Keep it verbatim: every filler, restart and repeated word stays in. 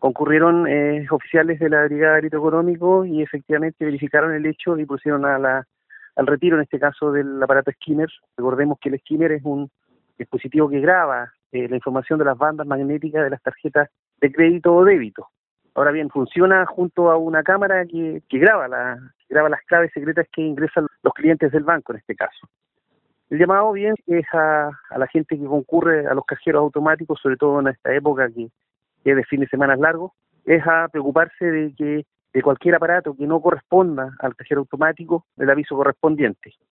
concurrieron eh, oficiales de la Brigada de Delito Económico y efectivamente verificaron el hecho y pusieron a la, al retiro, en este caso, del aparato skimmer. Recordemos que el skimmer es un dispositivo que graba eh, la información de las bandas magnéticas de las tarjetas de crédito o débito. Ahora bien, funciona junto a una cámara que, que graba, la, que graba las claves secretas que ingresan los clientes del banco, en este caso. El llamado bien es a, a la gente que concurre a los cajeros automáticos, sobre todo en esta época que, que es de fin de semana largo, es a preocuparse de que de cualquier aparato que no corresponda al cajero automático, el aviso correspondiente.